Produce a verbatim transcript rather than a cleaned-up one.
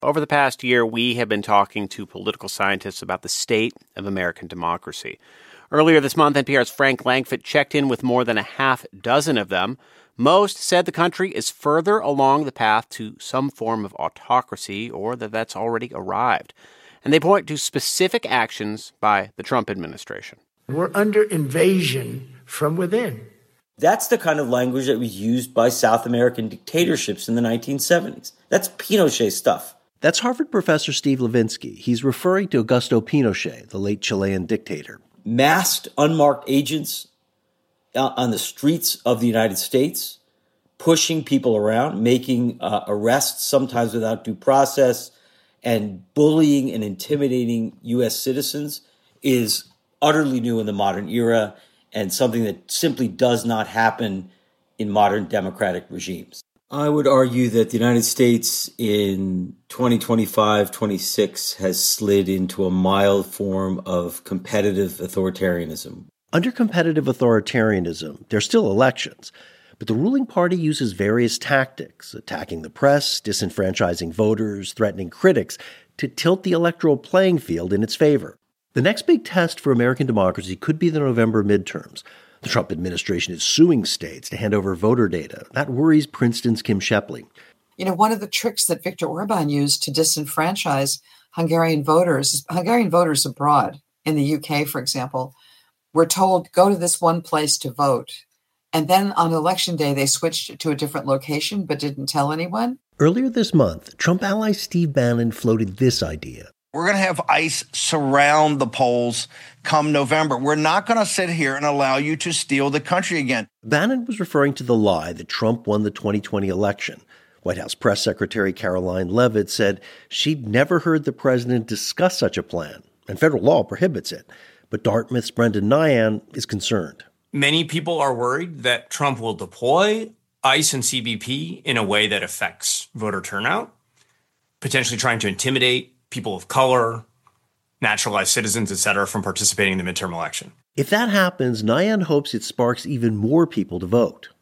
Over the past year, we have been talking to political scientists about the state of American democracy. Earlier this month, N P R's Frank Langfitt checked in with more than a half dozen of them. Most said the country is further along the path to some form of autocracy, or that that's already arrived. And they point to specific actions by the Trump administration. We're under invasion from within. That's the kind of language that was used by South American dictatorships in the nineteen seventies. That's Pinochet stuff. That's Harvard professor Steve Levinsky. He's referring to Augusto Pinochet, the late Chilean dictator. Masked, unmarked agents on the streets of the United States, pushing people around, making uh, arrests, sometimes without due process, and bullying and intimidating U S citizens is utterly new in the modern era and something that simply does not happen in modern democratic regimes. I would argue that the United States in twenty twenty-five, twenty-six has slid into a mild form of competitive authoritarianism. Under competitive authoritarianism, there are still elections, but the ruling party uses various tactics, attacking the press, disenfranchising voters, threatening critics, to tilt the electoral playing field in its favor. The next big test for American democracy could be the November midterms. The Trump administration is suing states to hand over voter data. That worries Princeton's Kim Shepley. You know, one of the tricks that Viktor Orban used to disenfranchise Hungarian voters, Hungarian voters abroad, in the U K, for example, were told, go to this one place to vote. And then on election day, they switched to a different location but didn't tell anyone. Earlier this month, Trump ally Steve Bannon floated this idea. We're going to have ICE surround the polls come November. We're not going to sit here and allow you to steal the country again. Bannon was referring to the lie that Trump won the twenty twenty election. White House Press Secretary Caroline Leavitt said she'd never heard the president discuss such a plan, and federal law prohibits it. But Dartmouth's Brendan Nyhan is concerned. Many people are worried that Trump will deploy ICE and C B P in a way that affects voter turnout, potentially trying to intimidate people of color, naturalized citizens, et cetera, from participating in the midterm election. If that happens, Nyhan hopes it sparks even more people to vote.